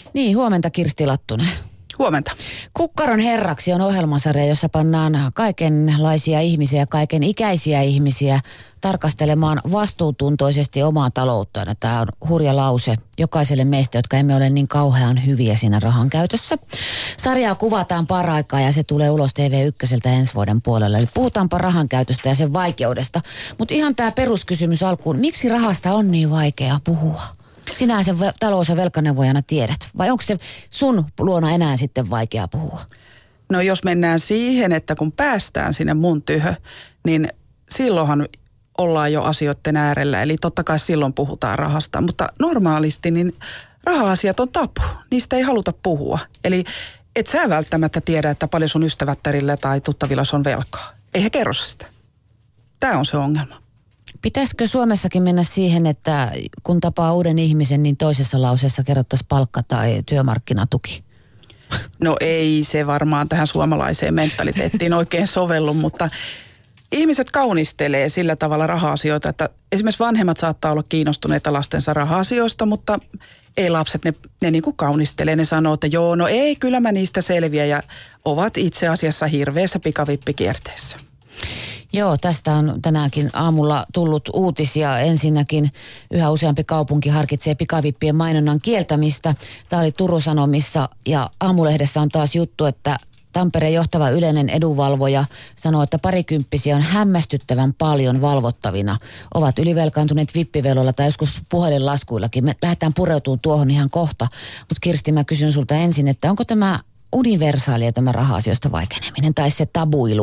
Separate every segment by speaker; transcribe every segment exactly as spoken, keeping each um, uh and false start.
Speaker 1: Niin, huomenta Kirsti Lattunen.
Speaker 2: Huomenta.
Speaker 1: Kukkaron herraksi on ohjelmasarja, jossa pannaan kaikenlaisia ihmisiä, kaiken ikäisiä ihmisiä tarkastelemaan vastuutuntoisesti omaa talouttaan. Tämä on hurja lause jokaiselle meistä, jotka emme ole niin kauhean hyviä siinä rahan käytössä. Sarjaa kuvataan paraikaa ja se tulee ulos T V ykköseltä ensi vuoden puolella. Eli puhutaanpa rahan käytöstä ja sen vaikeudesta. Mutta ihan tämä peruskysymys alkuun, miksi rahasta on niin vaikea puhua? Sinä sen talous- ja velkaneuvojana tiedät. Vai onko se sun luona enää sitten vaikea puhua?
Speaker 2: No jos mennään siihen, että kun päästään sinne mun tyhö, niin silloinhan ollaan jo asioiden äärellä. Eli totta kai silloin puhutaan rahasta. Mutta normaalisti niin raha-asiat on tabu. Niistä ei haluta puhua. Eli et sä välttämättä tiedä, että paljon sun ystävättärillä tai tuttavilla on velkaa. Ei he kerro sitä. Tämä on se ongelma.
Speaker 1: Pitäisikö Suomessakin mennä siihen, että kun tapaa uuden ihmisen, niin toisessa lauseessa kerrottaisiin palkka tai työmarkkinatuki?
Speaker 2: No ei se varmaan tähän suomalaiseen mentaliteettiin oikein sovellu, mutta ihmiset kaunistelee sillä tavalla raha-asioita, että esimerkiksi vanhemmat saattaa olla kiinnostuneita lastensa raha-asioista, mutta ei lapset, ne, ne niin kuin kaunistelee, ne sanoo, että joo, no ei, kyllä mä niistä selviä ja ovat itse asiassa hirveässä pikavippikierteessä.
Speaker 1: Joo, tästä on tänäänkin aamulla tullut uutisia. Ensinnäkin yhä useampi kaupunki harkitsee pikavippien mainonnan kieltämistä. Tämä oli Turun Sanomissa ja Aamulehdessä on taas juttu, että Tampereen johtava yleinen edunvalvoja sanoo, että parikymppisiä on hämmästyttävän paljon valvottavina. Ovat ylivelkaantuneet vippivelolla tai joskus puhelinlaskuillakin. Me lähdetään pureutumaan tuohon ihan kohta. Mutta Kirsti, mä kysyn sulta ensin, että onko tämä universaalia tämä raha-asioista vaikeneminen tai se tabuilu?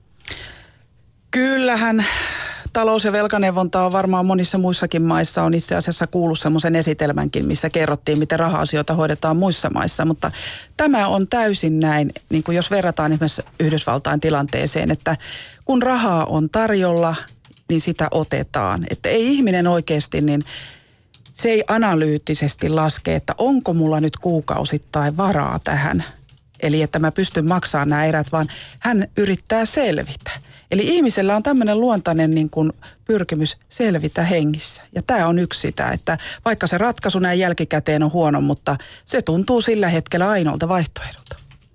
Speaker 2: Kyllähän talous- ja velkaneuvonta on varmaan monissa muissakin maissa. On itse asiassa kuullut semmoisen esitelmänkin, missä kerrottiin, miten raha-asioita hoidetaan muissa maissa. Mutta tämä on täysin näin, niin kuin jos verrataan esimerkiksi Yhdysvaltain tilanteeseen, että kun rahaa on tarjolla, niin sitä otetaan. Että ei ihminen oikeasti, niin se ei analyyttisesti laske, että onko mulla nyt kuukausittain varaa tähän. Eli että mä pystyn maksamaan nämä erät, vaan hän yrittää selvitä. Eli ihmisellä on tämmöinen luontainen niin kuin pyrkimys selvitä hengissä. Ja tämä on yksi sitä, että vaikka se ratkaisu näin jälkikäteen on huono, mutta se tuntuu sillä hetkellä ainoalta vaihtoehdolta.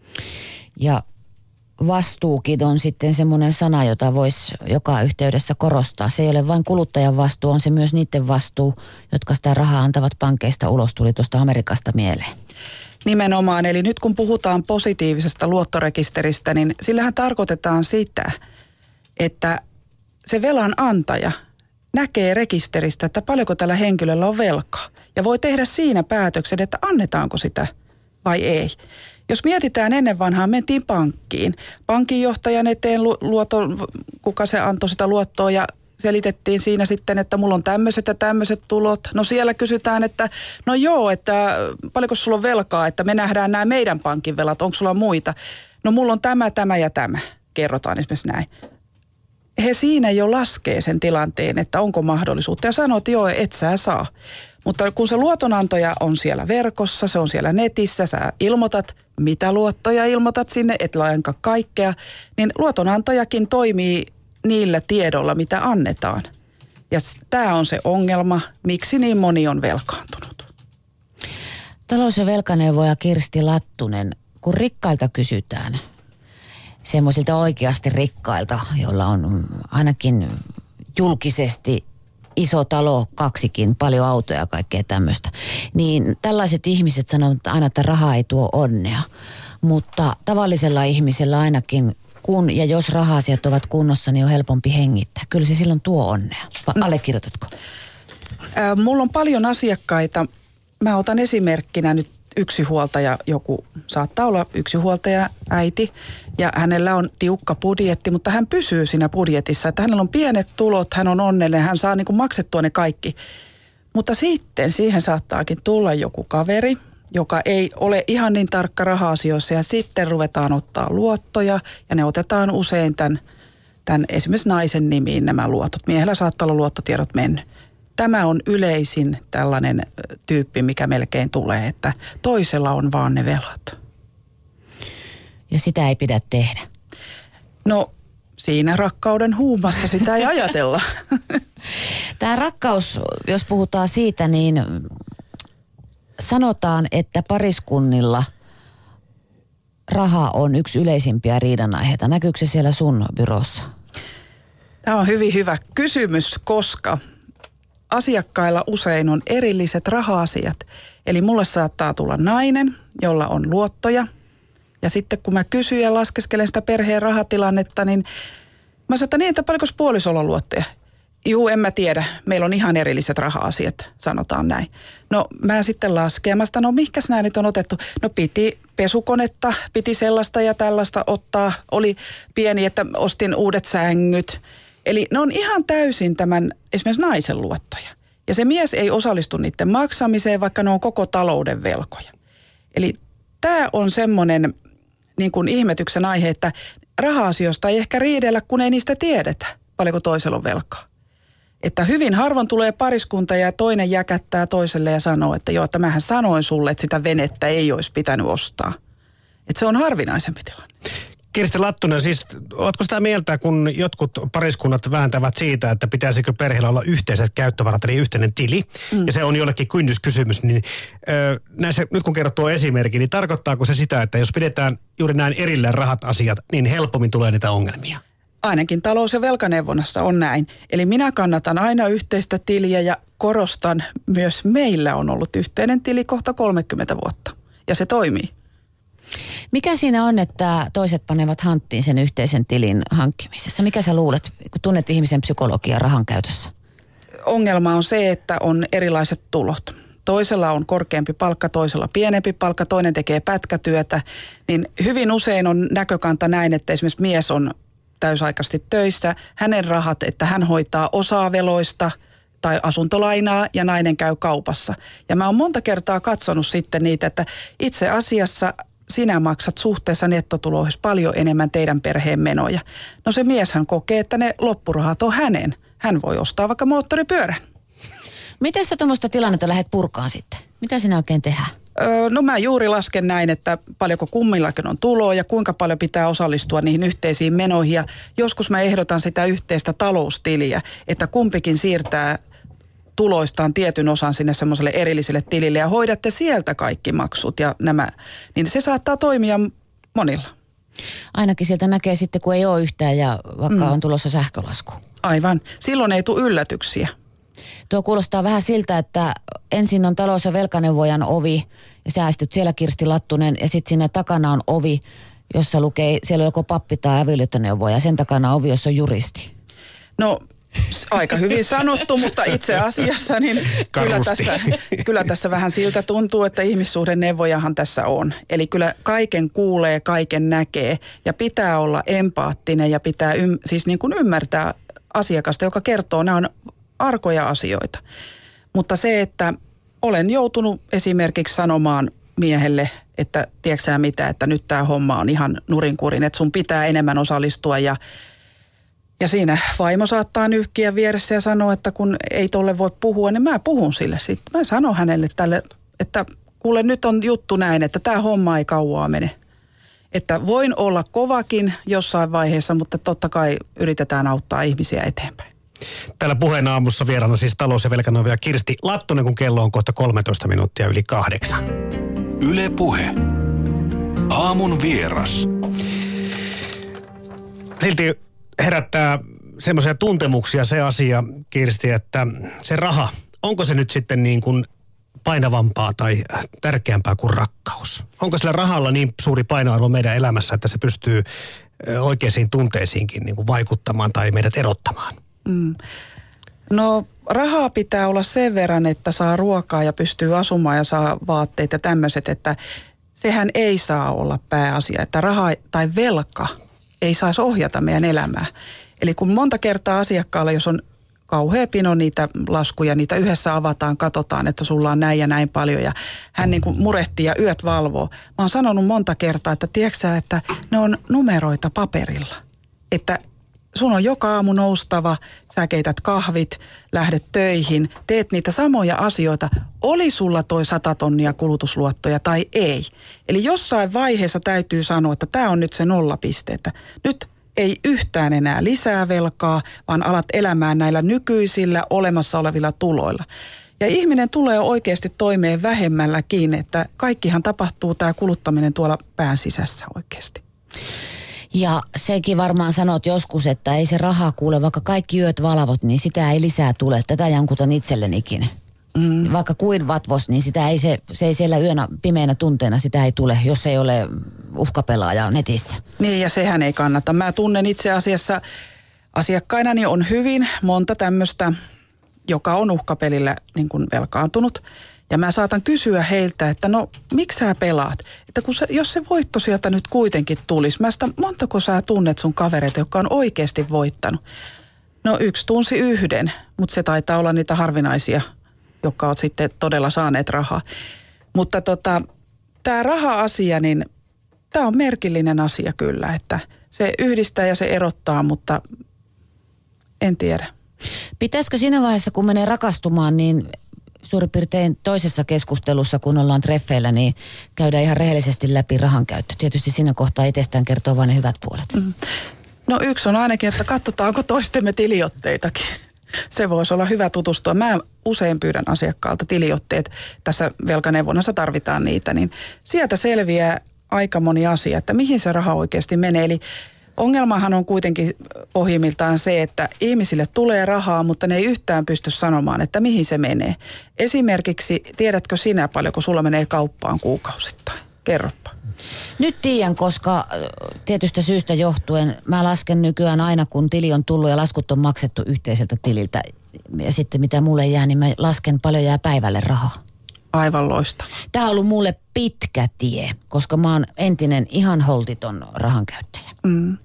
Speaker 1: Ja vastuukin on sitten semmoinen sana, jota voisi joka yhteydessä korostaa. Se ei ole vain kuluttajan vastuu, on se myös niiden vastuu, jotka sitä rahaa antavat pankeista ulos, tuli tuosta Amerikasta mieleen.
Speaker 2: Nimenomaan, eli nyt kun puhutaan positiivisesta luottorekisteristä, niin sillähän tarkoitetaan sitä, että se velan antaja näkee rekisteristä, että paljonko tällä henkilöllä on velkaa. Ja voi tehdä siinä päätöksen, että annetaanko sitä vai ei. Jos mietitään, ennen vanhaa mentiin pankkiin. Pankinjohtajan eteen luoton, kuka se antoi sitä luottoa ja selitettiin siinä sitten, että mulla on tämmöiset ja tämmöiset tulot. No siellä kysytään, että no joo, että paljonko sulla on velkaa, että me nähdään nämä meidän pankin velat, onko sulla muita? No mulla on tämä, tämä ja tämä, kerrotaan esimerkiksi näin. He siinä jo laskee sen tilanteen, että onko mahdollisuutta ja sanoo, että joo, et sä saa. Mutta kun se luotonantaja on siellä verkossa, se on siellä netissä, sä ilmoitat, mitä luottoja ilmoitat sinne, et lainka kaikkea, niin luotonantajakin toimii niillä tiedolla, mitä annetaan. Ja tämä on se ongelma, miksi niin moni on velkaantunut.
Speaker 1: Talous- ja velkaneuvoja Kirsti Lattunen, kun rikkailta kysytään, semmoisilta oikeasti rikkailta, joilla on ainakin julkisesti iso talo, kaksikin, paljon autoja ja kaikkea tämmöistä, niin tällaiset ihmiset sanovat aina, että raha ei tuo onnea. Mutta tavallisella ihmisellä ainakin, kun ja jos raha-asiat ovat kunnossa, niin on helpompi hengittää. Kyllä se silloin tuo onnea. Allekirjoitatko?
Speaker 2: Äh, mulla on paljon asiakkaita. Mä otan esimerkkinä nyt yksinhuoltaja, joku saattaa olla yksinhuoltaja äiti ja hänellä on tiukka budjetti, mutta hän pysyy siinä budjetissa, että hänellä on pienet tulot, hän on onnellinen, hän saa niin kuin maksettua ne kaikki. Mutta sitten siihen saattaakin tulla joku kaveri, joka ei ole ihan niin tarkka raha-asioissa ja sitten ruvetaan ottaa luottoja ja ne otetaan usein tämän, tämän esimerkiksi naisen nimiin nämä luotot. Miehellä saattaa olla luottotiedot mennyt. Tämä on yleisin tällainen tyyppi, mikä melkein tulee, että toisella on vaan ne velat.
Speaker 1: Ja sitä ei pidä tehdä.
Speaker 2: No siinä rakkauden huumassa sitä ei ajatella.
Speaker 1: Tämä rakkaus, jos puhutaan siitä, niin sanotaan, että pariskunnilla raha on yksi yleisimpiä riidanaiheita. Näkyykö se siellä sun byrossa?
Speaker 2: Tämä on hyvin hyvä kysymys, koska asiakkailla usein on erilliset raha-asiat. Eli mulle saattaa tulla nainen, jolla on luottoja. Ja sitten kun mä kysyn ja laskeskelen sitä perheen rahatilannetta, niin mä saatan niin, että paljonko puolisolla on luottoja? Juu, en mä tiedä. Meillä on ihan erilliset raha-asiat, sanotaan näin. No mä sitten lasken. Mä sanoin, no mihkäs nämä nyt on otettu? No piti pesukonetta, piti sellaista ja tällaista ottaa. Oli pieni, että ostin uudet sängyt. Eli ne on ihan täysin tämän esimerkiksi naisen luottoja. Ja se mies ei osallistu niiden maksamiseen, vaikka ne on koko talouden velkoja. Eli tämä on semmoinen niin kuin ihmetyksen aihe, että raha-asioista ei ehkä riidellä, kun ei niistä tiedetä, paljonko toisella on velkaa. Että hyvin harvoin tulee pariskunta ja toinen jäkättää toiselle ja sanoo, että joo, että mähän sanoin sulle, että sitä venettä ei olisi pitänyt ostaa. Että se on harvinaisempi tilanne.
Speaker 3: Kirsti Lattunen, siis oletko sitä mieltä, kun jotkut pariskunnat vääntävät siitä, että pitäisikö perheellä olla yhteiset käyttövarat, eli yhteinen tili, mm. ja se on jollekin kynnyskysymys, niin ö, näissä, nyt kun kerrot tuo esimerkki, niin tarkoittaako se sitä, että jos pidetään juuri näin erilleen rahat asiat, niin helpommin tulee niitä ongelmia?
Speaker 2: Ainakin talous- ja velkaneuvonnassa on näin. Eli minä kannatan aina yhteistä tiliä ja korostan, myös meillä on ollut yhteinen tili kohta kolmekymmentä vuotta, ja se toimii.
Speaker 1: Mikä siinä on, että toiset panevat hanttiin sen yhteisen tilin hankkimisessa? Mikä sä luulet, kun tunnet ihmisen psykologiaa rahan käytössä?
Speaker 2: Ongelma on se, että on erilaiset tulot. Toisella on korkeampi palkka, toisella pienempi palkka, toinen tekee pätkätyötä. Niin hyvin usein on näkökanta näin, että esimerkiksi mies on täysaikaisesti töissä. Hänen rahat, että hän hoitaa osaa veloista tai asuntolainaa ja nainen käy kaupassa. Ja mä oon monta kertaa katsonut sitten niitä, että itse asiassa sinä maksat suhteessa nettotuloihin paljon enemmän teidän perheen menoja. No se mieshän kokee, että ne loppurahat on hänen. Hän voi ostaa vaikka moottoripyörän.
Speaker 1: Miten sä tuommoista tilannetta lähdet purkaan sitten? Mitä sinä oikein tehdään?
Speaker 2: Öö, no mä juuri lasken näin, että paljonko kummillakin on tuloa ja kuinka paljon pitää osallistua niihin yhteisiin menoihin. Ja joskus mä ehdotan sitä yhteistä taloustiliä, että kumpikin siirtää tuloistaan tietyn osan sinne semmoiselle erilliselle tilille ja hoidatte sieltä kaikki maksut ja nämä, niin se saattaa toimia monilla.
Speaker 1: Ainakin sieltä näkee sitten, kun ei ole yhtään ja vaikka mm. on tulossa sähkölasku.
Speaker 2: Aivan. Silloin ei tule yllätyksiä.
Speaker 1: Tuo kuulostaa vähän siltä, että ensin on talous- ja velkaneuvojan ovi ja säästyt siellä Kirsti Lattunen ja sitten siinä takana on ovi, jossa lukee, siellä on joko pappi tai avioliittoneuvoja ja sen takana ovi, jossa on juristi.
Speaker 2: No aika hyvin sanottu, mutta itse asiassa niin kyllä tässä, kyllä tässä vähän siltä tuntuu, että ihmissuhdeneuvojahan tässä on. Eli kyllä kaiken kuulee, kaiken näkee ja pitää olla empaattinen ja pitää ym, siis niin kuin ymmärtää asiakasta, joka kertoo, nämä on arkoja asioita. Mutta se, että olen joutunut esimerkiksi sanomaan miehelle, että tiedätkö sä mitä, että nyt tämä homma on ihan nurinkurin, että sun pitää enemmän osallistua ja Ja siinä vaimo saattaa nyhkiä vieressä ja sanoa, että kun ei tolle voi puhua, niin mä puhun sille sitten. Mä sanon hänelle tälle, että kuule nyt on juttu näin, että tämä homma ei kauaa mene. Että voin olla kovakin jossain vaiheessa, mutta totta kai yritetään auttaa ihmisiä eteenpäin.
Speaker 3: Täällä Puheen aamussa vieraana siis talous- ja velkaneuvoja Kirsti Lattunen, kun kello on kohta kolmetoista minuuttia yli kahdeksan.
Speaker 4: Yle Puhe. Aamun vieras.
Speaker 3: Silti herättää semmoisia tuntemuksia se asia, Kirsti, että se raha, onko se nyt sitten niin kuin painavampaa tai tärkeämpää kuin rakkaus? Onko sillä rahalla niin suuri painoarvo meidän elämässä, että se pystyy oikeisiin tunteisiinkin niin kuin vaikuttamaan tai meidät erottamaan?
Speaker 2: Mm. No rahaa pitää olla sen verran, että saa ruokaa ja pystyy asumaan ja saa vaatteet ja tämmöiset, että sehän ei saa olla pääasia, että raha tai velka ei saisi ohjata meidän elämää. Eli kun monta kertaa asiakkaalla, jos on kauhea pino niitä laskuja, niitä yhdessä avataan, katsotaan, että sulla on näin ja näin paljon ja hän niin kuin murehtii ja yöt valvoo. Mä oon sanonut monta kertaa, että tiedätkö sä, että ne on numeroita paperilla. Että sun on joka aamu noustava, sä keität kahvit, lähdet töihin, teet niitä samoja asioita. Oli sulla toi sata tonnia kulutusluottoja tai ei? Eli jossain vaiheessa täytyy sanoa, että tämä on nyt se nollapiste, että nyt ei yhtään enää lisää velkaa, vaan alat elämään näillä nykyisillä olemassa olevilla tuloilla. Ja ihminen tulee oikeasti toimeen vähemmälläkin, että kaikkihan tapahtuu tämä kuluttaminen tuolla pään sisässä oikeasti.
Speaker 1: Ja sekin varmaan sanot joskus, että ei se rahaa kuule, vaikka kaikki yöt valvot, niin sitä ei lisää tule. Tätä jankutan itsellenikin. Mm. Vaikka kuin vatvos, niin sitä ei se, se ei siellä yönä pimeänä tunteena, sitä ei tule, jos ei ole uhkapelaaja netissä.
Speaker 2: Niin, ja sehän ei kannata. Mä tunnen itse asiassa asiakkainani on hyvin monta tämmöistä, joka on uhkapelillä niin kuin velkaantunut. Ja mä saatan kysyä heiltä, että no miksi sä pelaat? Että kun se, jos se voitto sieltä nyt kuitenkin tulisi, mä sitä, montako sä tunnet sun kavereita, jotka on oikeasti voittanut? No yksi tunsi yhden, mutta se taitaa olla niitä harvinaisia, jotka on sitten todella saaneet rahaa. Mutta tota, tämä raha-asia, niin tämä on merkillinen asia kyllä, että se yhdistää ja se erottaa, mutta en tiedä.
Speaker 1: Pitäisikö siinä vaiheessa, kun menee rakastumaan, niin suurin piirtein toisessa keskustelussa, kun ollaan treffeillä, niin käydään ihan rehellisesti läpi rahan käyttö. Tietysti siinä kohtaa itsestään kertoo vain ne hyvät puolet. Mm.
Speaker 2: No yksi on ainakin, että katsotaanko toistemme tiliotteitakin. Se voisi olla hyvä tutustua. Mä usein pyydän asiakkaalta tiliotteet. Tässä velkaneuvonnassa tarvitaan niitä, niin sieltä selviää aika moni asia, että mihin se raha oikeasti menee. Eli ongelmahan on kuitenkin pohjimmiltaan se, että ihmisille tulee rahaa, mutta ne ei yhtään pysty sanomaan, että mihin se menee. Esimerkiksi, tiedätkö sinä paljonko sulla menee kauppaan kuukausittain? Kerropa.
Speaker 1: Nyt tiedän, koska tietystä syystä johtuen mä lasken nykyään aina, kun tili on tullut ja laskut on maksettu yhteiseltä tililtä. Ja sitten mitä mulle jää, niin mä lasken paljon jää päivälle rahaa.
Speaker 2: Aivan loistava.
Speaker 1: Tämä on ollut mulle pitkä tie, koska mä oon entinen ihan holtiton rahankäyttäjä. Mm.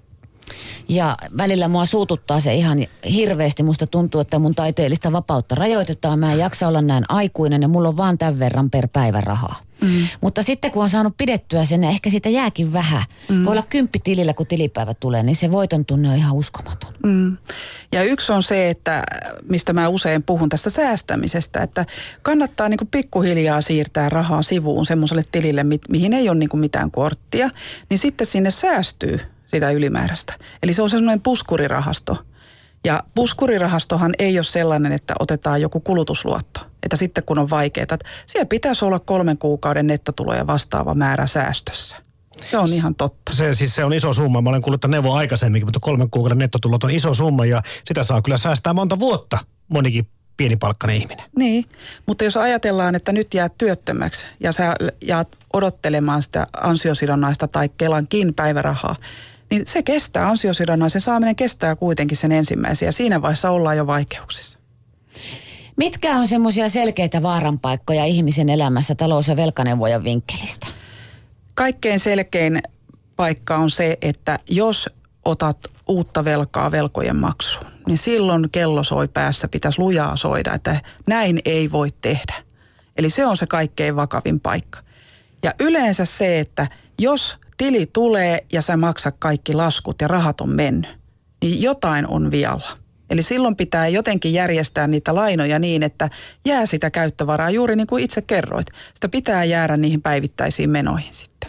Speaker 1: Ja välillä mua suututtaa se ihan hirveästi. Musta tuntuu, että mun taiteellista vapautta rajoitetaan. Mä en jaksa olla näin aikuinen ja mulla on vaan tämän verran per päivä rahaa. Mm. Mutta sitten kun on saanut pidettyä sen, ehkä siitä jääkin vähän. Mm. Voi olla kymppi tilillä, kun tilipäivä tulee, niin se voiton tunne on ihan uskomaton.
Speaker 2: Mm. Ja yksi on se, että mistä mä usein puhun tästä säästämisestä, että kannattaa niin kuin pikkuhiljaa siirtää rahaa sivuun semmoiselle tilille, mi- mihin ei ole niin kuin mitään korttia, niin sitten sinne säästyy sitä ylimääräistä. Eli se on semmoinen puskurirahasto. Ja puskurirahastohan ei ole sellainen, että otetaan joku kulutusluotto. Että sitten kun on vaikeaa, että siellä pitäisi olla kolmen kuukauden nettotuloja vastaava määrä säästössä. Se on ihan totta.
Speaker 3: Se, siis se on iso summa. Mä olen kuullut tämän neuvon aikaisemminkin, mutta kolmen kuukauden nettotulot on iso summa ja sitä saa kyllä säästää monta vuotta monikin pienipalkkainen ihminen.
Speaker 2: Niin, mutta jos ajatellaan, että nyt jäät työttömäksi ja sä jäät odottelemaan sitä ansiosidonnaista tai Kelankin päivärahaa, niin se kestää, ansiosidonnaisen saaminen kestää kuitenkin sen ensimmäisen ja siinä vaiheessa ollaan jo vaikeuksissa.
Speaker 1: Mitkä on semmoisia selkeitä vaaranpaikkoja ihmisen elämässä talous- ja velkaneuvojan vinkkelistä?
Speaker 2: Kaikkein selkein paikka on se, että jos otat uutta velkaa velkojen maksuun, niin silloin kello soi päässä, pitäisi lujaa soida, että näin ei voi tehdä. Eli se on se kaikkein vakavin paikka. Ja yleensä se, että jos tili tulee ja sä maksat kaikki laskut ja rahat on mennyt, niin jotain on vialla. Eli silloin pitää jotenkin järjestää niitä lainoja niin, että jää sitä käyttövaraa juuri niin kuin itse kerroit. Sitä pitää jäädä niihin päivittäisiin menoihin sitten.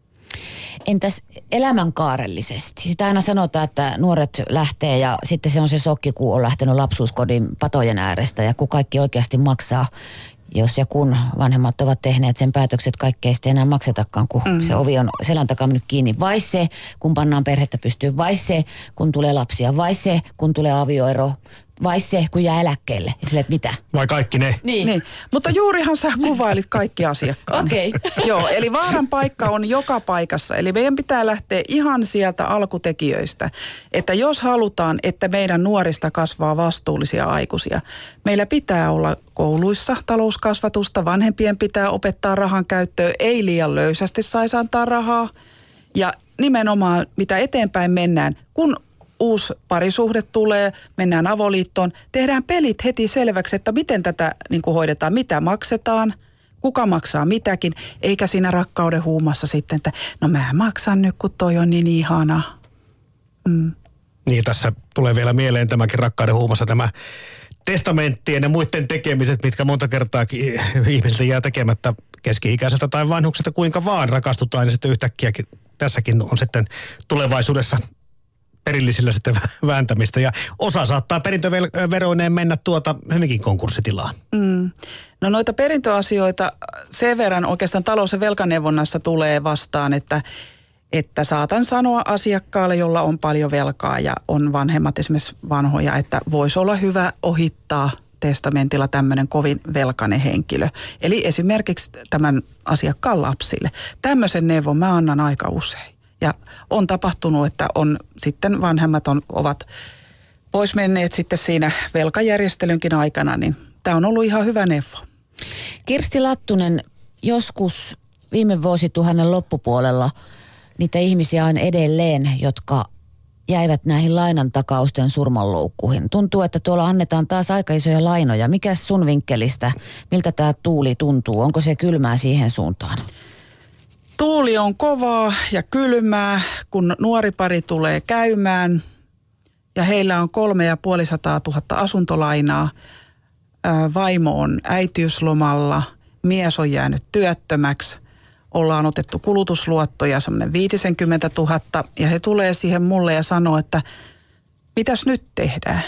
Speaker 1: Entäs elämänkaarellisesti? Sitä aina sanotaan, että nuoret lähtee ja sitten se on se sokki, kun on lähtenyt lapsuuskodin patojen äärestä ja kun kaikki oikeasti maksaa. Jos ja kun vanhemmat ovat tehneet sen päätökset, että kaikkea ei enää maksetakaan, kun mm. se ovi on selän takaa mennyt kiinni. Vai se, kun pannaan perhettä pystyyn. Vai se, kun tulee lapsia. Vai se, kun tulee avioero. Vai se, kun jää eläkkeelle. Ja sille, että mitä?
Speaker 3: Vai kaikki ne?
Speaker 2: Niin. niin. Mutta juurihan sä kuvailit kaikki asiakkaan.
Speaker 1: Okei. Okay.
Speaker 2: Joo, eli vaaran paikka on joka paikassa. Eli meidän pitää lähteä ihan sieltä alkutekijöistä. Että jos halutaan, että meidän nuorista kasvaa vastuullisia aikuisia, meillä pitää olla kouluissa talouskasvatusta. Vanhempien pitää opettaa rahan käyttöön. Ei liian löysästi saisi antaa rahaa. Ja nimenomaan, mitä eteenpäin mennään, kun uusi parisuhde tulee, mennään avoliittoon, tehdään pelit heti selväksi, että miten tätä niin kuin hoidetaan, mitä maksetaan, kuka maksaa mitäkin, eikä siinä rakkauden huumassa sitten, että no mä maksan nyt, kun toi on niin ihana. Mm.
Speaker 3: Niin, tässä tulee vielä mieleen tämäkin rakkauden huumassa tämä testamenttien ja muiden tekemiset, mitkä monta kertaa ihmisiltä jää tekemättä keski-ikäiseltä tai vanhukselta, kuinka vaan rakastutaan ja sitten yhtäkkiä tässäkin on sitten tulevaisuudessa perillisillä sitten vääntämistä. Ja osa saattaa perintöveroineen mennä tuota hyvinkin konkurssitilaan.
Speaker 2: Mm. No noita perintöasioita sen verran oikeastaan talous- ja velkaneuvonnassa tulee vastaan, että, että saatan sanoa asiakkaalle, jolla on paljon velkaa ja on vanhemmat esimerkiksi vanhoja, että voisi olla hyvä ohittaa testamentilla tämmöinen kovin velkainen henkilö. Eli esimerkiksi tämän asiakkaan lapsille. Tämmöisen neuvon mä annan aika usein. Ja on tapahtunut, että on sitten vanhemmat on, ovat pois menneet sitten siinä velkajärjestelynkin aikana, niin tämä on ollut ihan hyvä neuvo.
Speaker 1: Kirsti Lattunen, joskus viime vuosituhannen loppupuolella niitä ihmisiä on edelleen, jotka jäivät näihin lainantakausten surmanloukkuihin. Tuntuu, että tuolla annetaan taas aika isoja lainoja. Mikäs sun vinkkelistä, miltä tämä tuuli tuntuu? Onko se kylmää siihen suuntaan?
Speaker 2: Tuuli on kovaa ja kylmää, kun nuori pari tulee käymään ja heillä on kolme ja puolisataa tuhatta asuntolainaa. Vaimo on äitiyslomalla, mies on jäänyt työttömäksi, ollaan otettu kulutusluottoja semmoinen viisikymmentätuhatta ja he tulee siihen mulle ja sanoo, että mitäs nyt tehdään?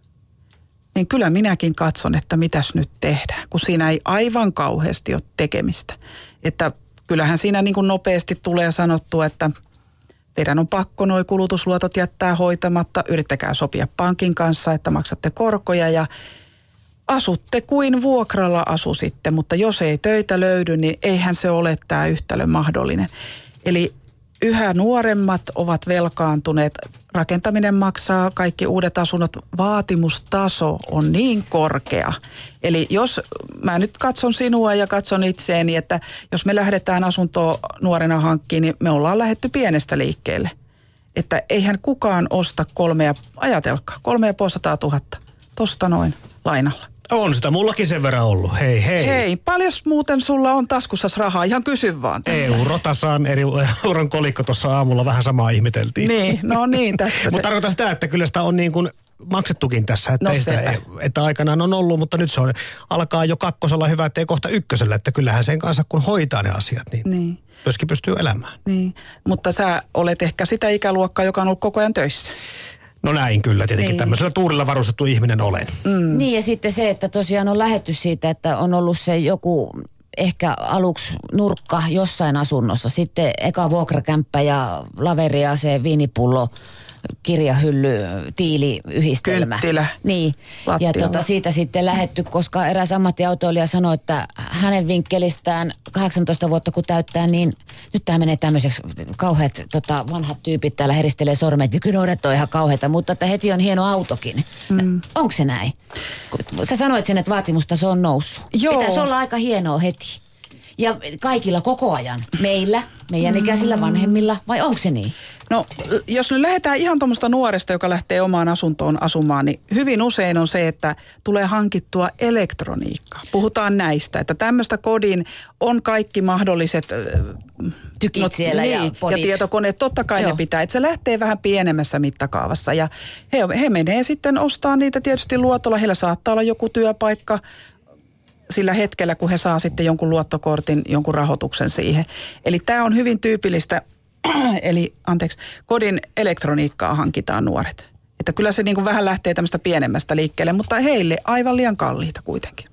Speaker 2: Niin kyllä minäkin katson, että mitäs nyt tehdään, kun siinä ei aivan kauheasti ole tekemistä. Että kyllähän siinä niin kuin nopeasti tulee sanottua, että teidän on pakko nuo kulutusluotot jättää hoitamatta, yrittäkää sopia pankin kanssa, että maksatte korkoja ja asutte kuin vuokralla asusitte, mutta jos ei töitä löydy, niin eihän se ole tämä yhtälö mahdollinen. Eli yhä nuoremmat ovat velkaantuneet. Rakentaminen maksaa kaikki uudet asunnot. Vaatimustaso on niin korkea. Eli jos mä nyt katson sinua ja katson itseeni, että jos me lähdetään asuntoa nuorena hankkiin, niin me ollaan lähdetty pienestä liikkeelle. Että eihän kukaan osta kolmea, ajatelkaa, kolme ja puolisataa tuhatta. Tosta noin lainalla.
Speaker 3: On sitä mullakin sen verran ollut. Hei, hei.
Speaker 2: Hei, paljos muuten sulla on taskussasi rahaa? Ihan kysy vaan tässä.
Speaker 3: Euro tasaan eri euron kolikko tuossa aamulla vähän samaa ihmeteltiin.
Speaker 2: Niin, no niin.
Speaker 3: Mutta tarkoitan sitä, että kyllä sitä on niin kuin maksettukin tässä, että,
Speaker 2: no
Speaker 3: sitä, että aikanaan on ollut, mutta nyt se on, alkaa jo kakkosella hyvä, ettei kohta ykkösellä, että kyllähän sen kanssa kun hoitaa ne asiat, niin, niin. myöskin pystyy elämään.
Speaker 2: Niin, mutta sä olet ehkä sitä ikäluokkaa, joka on ollut koko ajan töissä.
Speaker 3: No näin kyllä, tietenkin niin. Tämmöisellä tuurilla varustettu ihminen olen.
Speaker 1: Mm. Niin ja sitten se, että tosiaan on lähdetty siitä, että on ollut se joku ehkä aluksi nurkka jossain asunnossa, sitten eka vuokrakämppä ja laveria se viinipullo, kirjahylly, tiiliyhdistelmä.
Speaker 2: Kynttilä.
Speaker 1: Niin, ja tota, siitä sitten lähetty, koska eräs ammattiautoilija sanoi, että hänen vinkkelistään kahdeksantoista vuotta kun täyttää, niin nyt tämä menee tämmöiseksi kauheat tota, vanhat tyypit täällä heristelee sormet, nykynoudet on ihan kauheita, mutta että heti on hieno autokin. Mm. Onko se näin? Sä sanoit sen, että vaatimustaso on noussut. Joo. Pitäisi olla aika hienoa heti. Ja kaikilla koko ajan. Meillä, meidän ikäisillä vanhemmilla, vai onko se niin?
Speaker 2: No, jos nyt lähdetään ihan tuommoista nuoresta, joka lähtee omaan asuntoon asumaan, niin hyvin usein on se, että tulee hankittua elektroniikkaa. Puhutaan näistä, että tämmöistä kodin on kaikki mahdolliset
Speaker 1: tykit no, siellä
Speaker 2: niin,
Speaker 1: ja podit.
Speaker 2: Ja tietokoneet, totta kai Joo. ne pitää. Että se lähtee vähän pienemmässä mittakaavassa ja he, he menee sitten ostaa niitä tietysti luotolla. Heillä saattaa olla joku työpaikka sillä hetkellä, kun he saa sitten jonkun luottokortin, jonkun rahoituksen siihen. Eli tämä on hyvin tyypillistä, eli anteeksi, kodin elektroniikkaa hankitaan nuoret. Että kyllä se niin kuin vähän lähtee tämmöistä pienemmästä liikkeelle, mutta heille aivan liian kalliita kuitenkin.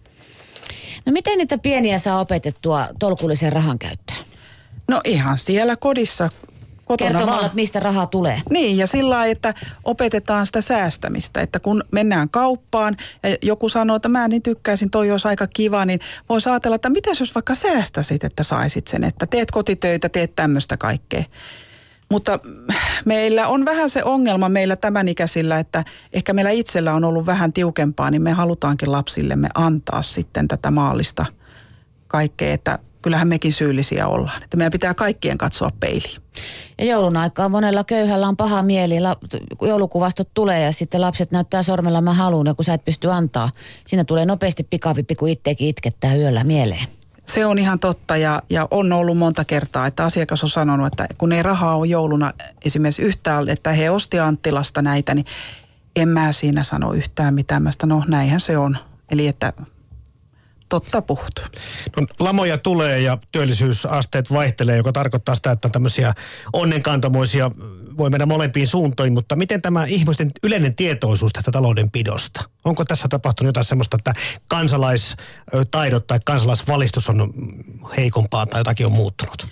Speaker 1: No miten niitä pieniä saa opetettua tolkulliseen rahan käyttöön?
Speaker 2: No ihan siellä kodissa.
Speaker 1: Kertomalla, että mistä rahaa tulee.
Speaker 2: Niin, ja sillä lailla, että opetetaan sitä säästämistä. Että kun mennään kauppaan ja joku sanoo, että mä niin tykkäisin, toi olisi aika kiva, niin voisi ajatella, että mitäs jos vaikka säästäisit, että saisit sen, että teet kotitöitä, teet tämmöistä kaikkea. Mutta meillä on vähän se ongelma meillä tämän ikäisillä, että ehkä meillä itsellä on ollut vähän tiukempaa, niin me halutaankin lapsillemme antaa sitten tätä maallista kaikkea, että kyllähän mekin syyllisiä ollaan. Että meidän pitää kaikkien katsoa peiliin.
Speaker 1: Ja joulun aikaa monella köyhällä on paha mieli. Joulukuvastot tulee ja sitten lapset näyttää sormella mä haluun ja kun sä et pysty antaa. Siinä tulee nopeasti pikavippi, kun itsekin itkettää yöllä mieleen.
Speaker 2: Se on ihan totta ja, ja on ollut monta kertaa, että asiakas on sanonut, että kun ei rahaa ole jouluna esimerkiksi yhtään, että he osti Anttilasta näitä, niin en mä siinä sano yhtään mitään. Mä sitä, no näinhän se on. Eli että totta puhuttu.
Speaker 3: No, lamoja tulee ja työllisyysasteet vaihtelee, joka tarkoittaa sitä, että tämmöisiä onnenkantamoisia voi mennä molempiin suuntiin, mutta miten tämä ihmisten yleinen tietoisuus tästä taloudenpidosta? Onko tässä tapahtunut jotain semmoista, että kansalaistaidot tai kansalaisvalistus on heikompaa tai jotakin on muuttunut?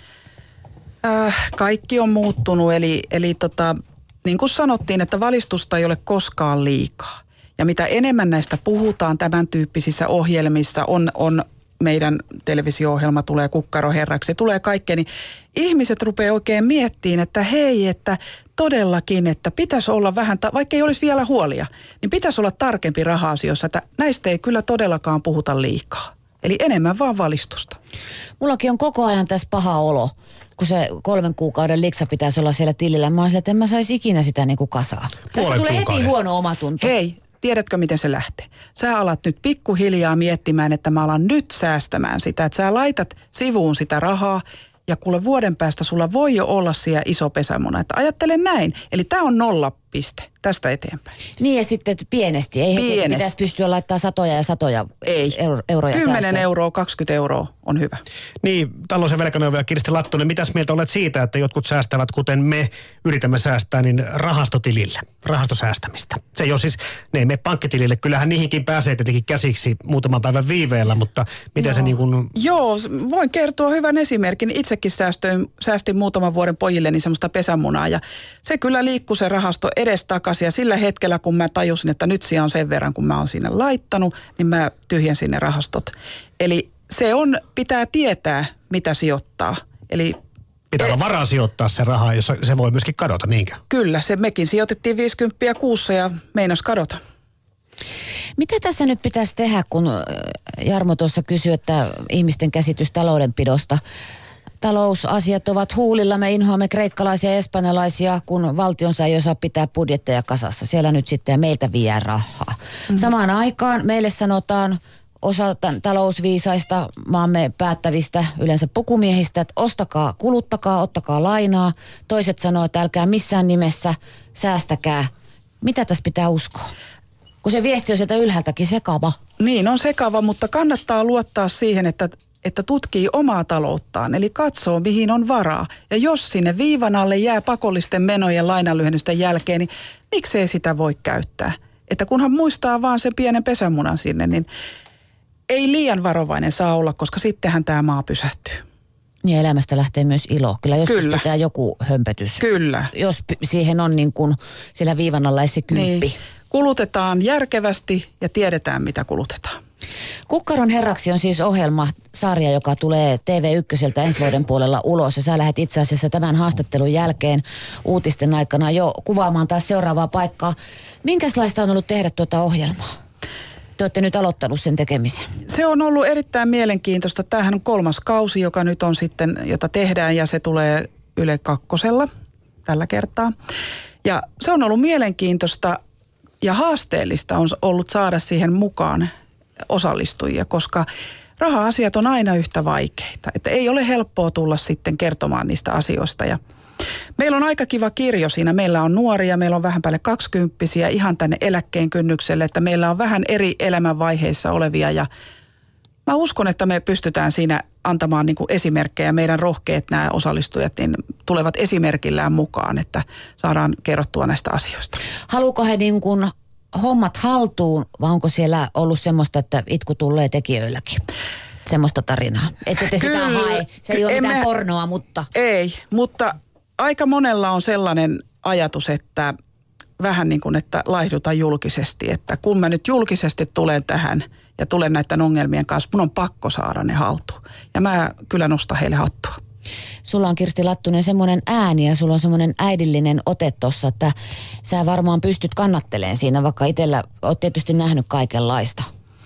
Speaker 2: Äh, kaikki on muuttunut, eli, eli tota, niin kuin sanottiin, että valistusta ei ole koskaan liikaa. Ja mitä enemmän näistä puhutaan tämän tyyppisissä ohjelmissa, on, on meidän televisio-ohjelma tulee Kukkaroherraksi, tulee kaikkea, niin ihmiset rupeaa oikein miettimään, että hei, että todellakin, että pitäisi olla vähän, vaikka ei olisi vielä huolia, niin pitäisi olla tarkempi raha-asioissa, että näistä ei kyllä todellakaan puhuta liikaa. Eli enemmän vaan valistusta.
Speaker 1: Mullakin on koko ajan tässä paha olo, kun se kolmen kuukauden liksa pitäisi olla siellä tilillä. Mä oon sillä, että en mä saisi ikinä sitä niin kuin kasaa. Tästä tulee heti huono omatunto.
Speaker 2: Hei, tiedätkö miten se lähtee? Sä alat nyt pikkuhiljaa miettimään, että mä alan nyt säästämään sitä. Että sä laitat sivuun sitä rahaa ja kuule vuoden päästä sulla voi jo olla siellä iso pesämuna. Että ajattele näin. Eli tää on nollapiste tästä eteenpäin.
Speaker 1: Niin ja sitten pienesti. Ei
Speaker 2: pienesti.
Speaker 1: Heti pitäisi pystyä laittamaan satoja ja satoja
Speaker 2: Ei.
Speaker 1: Euro, euroja
Speaker 2: kymmenen
Speaker 1: säästöön.
Speaker 2: euroa, kaksikymmentä euroa on hyvä.
Speaker 3: Niin, talous- ja velkaneuvoja Kirsti Lattunen, mitäs mieltä olet siitä, että jotkut säästävät, kuten me yritämme säästää, niin rahastotilille, rahastosäästämistä. Se ei ole siis, ne ei mene pankkitilille, kyllähän niihinkin pääsee tietenkin käsiksi muutaman päivän viiveellä, mutta miten
Speaker 2: Joo.
Speaker 3: se niin kuin...
Speaker 2: Joo, voin kertoa hyvän esimerkin. Itsekin säästöin, säästin muutaman vuoden pojilleni semmoista pesämunaa ja se kyllä liikkui se rahasto edestakaisin ja sillä hetkellä, kun mä tajusin, että nyt siellä on sen verran, kun mä oon sinne laittanut, niin mä tyhjensin ne rahastot. Eli se on, pitää tietää, mitä sijoittaa. Eli
Speaker 3: Pitää olla varaa sijoittaa se raha, jos se voi myöskin kadota, niinkö?
Speaker 2: Kyllä, se mekin sijoitettiin viisikymmentä kuussa ja meinas kadota.
Speaker 1: Mitä tässä nyt pitäisi tehdä, kun Jarmo tuossa kysyi, että ihmisten käsitys taloudenpidosta. Talousasiat ovat huulilla, me inhoamme kreikkalaisia ja espanjalaisia, kun valtionsa ei osaa pitää budjetteja kasassa. Siellä nyt sitten meiltä vie rahaa. Mm-hmm. Samaan aikaan meille sanotaan osa talousviisaista, maamme päättävistä, yleensä pukumiehistä, että ostakaa, kuluttakaa, ottakaa lainaa. Toiset sanoo, että älkää missään nimessä säästäkää. Mitä tässä pitää uskoa? Kun se viesti on sieltä ylhäältäkin sekava.
Speaker 2: Niin, on sekava, mutta kannattaa luottaa siihen, että että tutkii omaa talouttaan, eli katsoo mihin on varaa. Ja jos sinne viivan alle jää pakollisten menojen lainanlyhennysten jälkeen, niin miksei sitä voi käyttää? Että kunhan muistaa vaan sen pienen pesämunan sinne, niin ei liian varovainen saa olla, koska sittenhän tämä maa pysähtyy.
Speaker 1: Ja elämästä lähtee myös ilo. Kyllä joskus
Speaker 2: Kyllä.
Speaker 1: pitää joku hömpötys.
Speaker 2: Kyllä.
Speaker 1: Jos siihen on niin kuin sillä viivan alla se kymppi.
Speaker 2: Niin. Kulutetaan järkevästi ja tiedetään mitä kulutetaan.
Speaker 1: Kukkaron herraksi on siis ohjelma, sarja, joka tulee T V ykköseltä ensi vuoden puolella ulos. Ja sä lähdet itse asiassa tämän haastattelun jälkeen uutisten aikana jo kuvaamaan taas seuraavaa paikkaa. Minkälaista on ollut tehdä tuota ohjelmaa? Te olette nyt aloittanut sen tekemisen.
Speaker 2: Se on ollut erittäin mielenkiintoista. Tämähän on kolmas kausi, joka nyt on sitten, jota tehdään ja se tulee Yle Kakkosella tällä kertaa. Ja se on ollut mielenkiintoista ja haasteellista on ollut saada siihen mukaan osallistujia, koska raha-asiat on aina yhtä vaikeita. Että ei ole helppoa tulla sitten kertomaan niistä asioista. Ja meillä on aika kiva kirjo siinä. Meillä on nuoria, meillä on vähän päälle kaksikymppisiä ihan tänne eläkkeen kynnykselle, että meillä on vähän eri elämänvaiheissa olevia. Ja mä uskon, että me pystytään siinä antamaan niin kuin esimerkkejä. Meidän rohkeat nämä osallistujat niin tulevat esimerkillään mukaan, että saadaan kerrottua näistä asioista.
Speaker 1: Haluuko he niin kuin hommat haltuun, vai onko siellä ollut semmoista, että itku tulee tekijöilläkin? Semmoista tarinaa. Että te sitä hae. Se ei ole mitään
Speaker 2: emme,
Speaker 1: pornoa, mutta...
Speaker 2: Ei, mutta aika monella on sellainen ajatus, että vähän niin kuin, että laihduta julkisesti. Että kun mä nyt julkisesti tulen tähän ja tulen näiden ongelmien kanssa, mun on pakko saada ne haltuun. Ja mä kyllä nostan heille hattua.
Speaker 1: Sulla on, Kirsti Lattunen, semmoinen ääni ja sulla on semmoinen äidillinen ote tossa, että sä varmaan pystyt kannatteleen siinä, vaikka itsellä oot tietysti nähnyt kaikenlaista.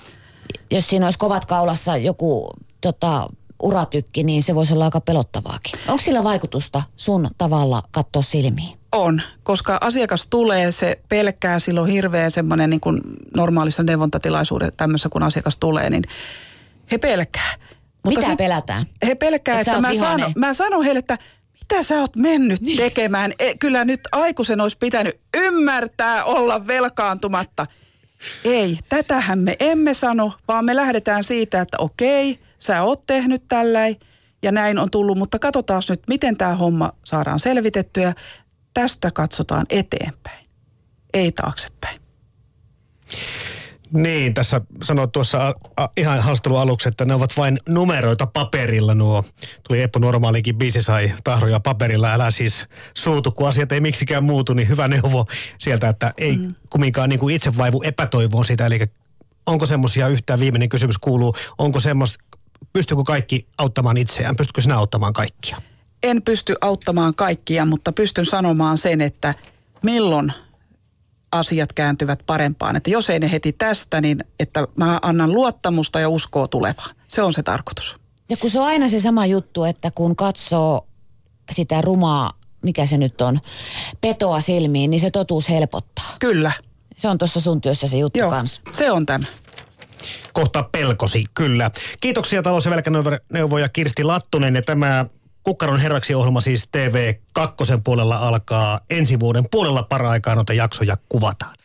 Speaker 1: Jos siinä olisi kovat kaulassa joku tota, uratykki, niin se voisi olla aika pelottavaakin. Onko sillä vaikutusta sun tavalla katsoa silmiin?
Speaker 2: On, koska asiakas tulee, se pelkää, silloin hirveä semmoinen niin kuin normaalissa neuvontatilaisuudessa tämmöisessä, kun asiakas tulee, niin he pelkää.
Speaker 1: Mutta mitä
Speaker 2: sit,
Speaker 1: pelätään?
Speaker 2: He pelkää,
Speaker 1: Et
Speaker 2: että mä sanon, mä sanon heille, että mitä sä oot mennyt niin. tekemään. E, kyllä nyt aikuisen olisi pitänyt ymmärtää olla velkaantumatta. Ei, tätähän me emme sano, vaan me lähdetään siitä, että okei, sä oot tehnyt tälläin ja näin on tullut, mutta katsotaan nyt, miten tämä homma saadaan selvitettyä. tästä katsotaan eteenpäin, ei taaksepäin.
Speaker 3: Niin, tässä sanoit tuossa a, a, ihan haastattelun aluksi, että ne ovat vain numeroita paperilla nuo. Tuli Eppu Normaalikin biisi sai tahroja paperilla, älä siis suutu, kun asiat ei miksikään muutu, niin hyvä neuvo sieltä, että ei mm. kumminkaan niin kuin itse vaivu epätoivoon siitä. Eli onko semmoisia yhtään, viimeinen kysymys kuuluu, onko semmoista, pystyykö kaikki auttamaan itseään, pystytkö sinä auttamaan kaikkia?
Speaker 2: En pysty auttamaan kaikkia, mutta pystyn sanomaan sen, että milloin asiat kääntyvät parempaan. Että jos ei ne heti tästä, niin että mä annan luottamusta ja uskoa tulevaan. Se on se tarkoitus.
Speaker 1: Ja kun se on aina se sama juttu, että kun katsoo sitä rumaa, mikä se nyt on, petoa silmiin, niin se totuus helpottaa.
Speaker 2: Kyllä.
Speaker 1: Se on tuossa sun työssä se juttu
Speaker 2: Joo,
Speaker 1: kanssa.
Speaker 2: se on tämä.
Speaker 3: Kohta pelkosi, kyllä. Kiitoksia talous- ja velkaneuvoja Kirsti Lattunen, ja tämä Kukkaron herraksi -ohjelma siis T V kaksi puolella alkaa ensi vuoden puolella, paraikaa noita jaksoja kuvataan.